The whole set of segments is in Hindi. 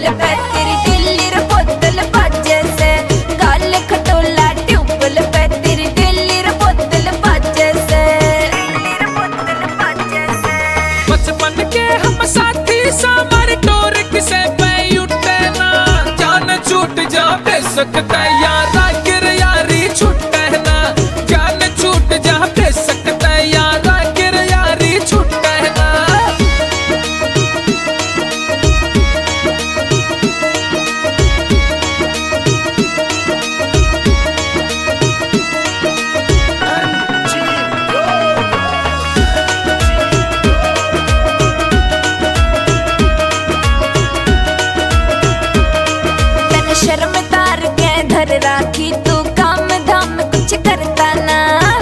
ट्यूबवेल पे तेरी दिल्ली रे बोतल बाजे से, गाल खटोला ट्यूबवेल पे तेरी दिल्ली रे बोतल बाजे से, बचपन के हम साथी सामर टोर किसे पे उठे ना, जान छूट जा सकता यारा गिर यारी छूटे ना, जान छूट जा सकता यारा गिर यारी छूटे ना। तन शर्म तार के धर राखी तू काम धाम कुछ करता ना,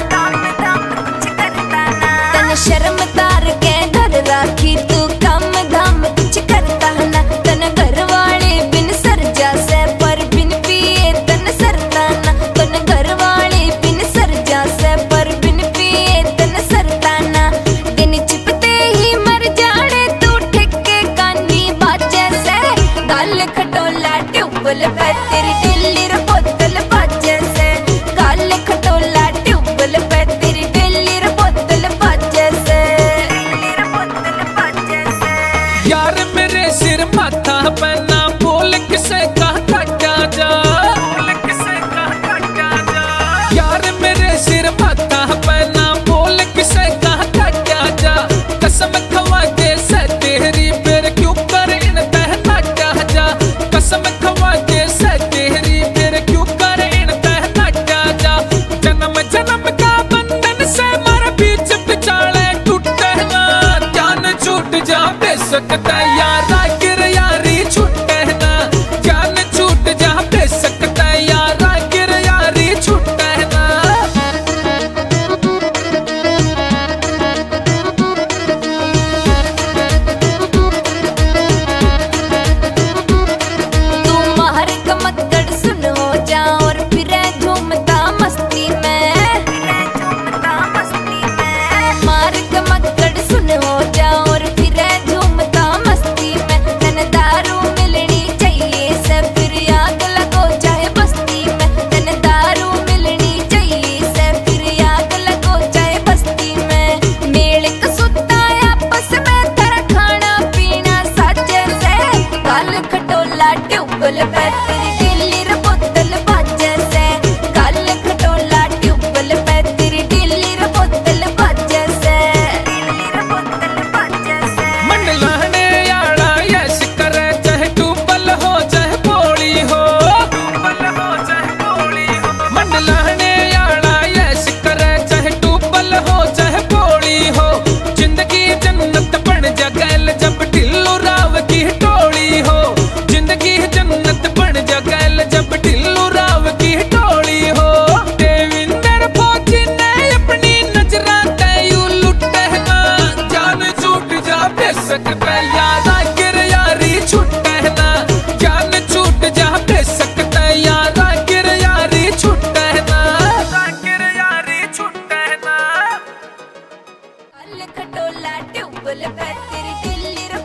तन शर्म तार के धर राखी तू काम धाम कुछ करता ना, तन घर वाले बिन सरजा से पर बिन पिए तन सरता ना, तन घर वाले बिन सरजा से पर बिन पिए तन सरता ना, दिन चिपते ही मर जाने तू ठेके कानी बाजे से, गाल खटोला ट्यूबवेल पे तेरी दिल्ली रे बोतल बाजे से, गाल खटोला ट्यूबवेल पे तेरी दिल्ली रे बोतल बाजे से, यार मेरे सिर माथा पहना बोल किसे कहा क्या जा, यार मेरे सिर माथा पहना बोल किसे कहा क्या जा, कसम खवा के से तेरी फिर क्यों कर इन तहना क्या जा, कसम खवा के से तेरी फिर क्यों कर इन तहना क्या जा, जन्म जन्म का बंधन से मारा बीच बिचाले टूटे ना, जान छूट जा सकता यारा गिर यारी छूटे ना, जान छूट जा सकता यारा गिर यारी छूटे ना। तू मार कमक्कड़ सुन हो जा और फिर झूमता मस्ती में, मार कमक्कड़ सुन हो जा और फिर झूमता मस्ती में, तन दारू मिलनी चाहिए से फिर आग लगो चाहे बस्ती में, तन दारू मिलनी चाहिए से फिर आग लगो चाहे बस्ती में, मेल कसूता आपस में तेरा खाना पीना साजे से, गाल खटोला ट्यूबवेल पे तेरी दिल्ली रे बोतल बाजे से, गाल खटोला ट्यूबवेल पे तेरी दिल्ली रे बोतल बाजे से, मन लहने यारा यश करे चाहे ट्यूबवेल हो चाहे बोली हो, मन लहने यारा यश करे चाहे ट्यूबवेल हो चाहे बोली हो, जिंदगी जन्नत बन जगल जब ढिल्लो राव की टोली हो, जिंदगी जन्नत बन जगल जब ढिल्लो राव की टोली हो, देविंदर फौजी ने अपनी नजरां ते यू लुटे ना, जान छूट जा सकता यारा गिर यारी छूटे ना, जान छूट जा सकता यारा गिर यारी छूटे ना, गिर यारी छूटे ना। गाल खटोला ट्यूबवेल पे तेरी दिल्ली रे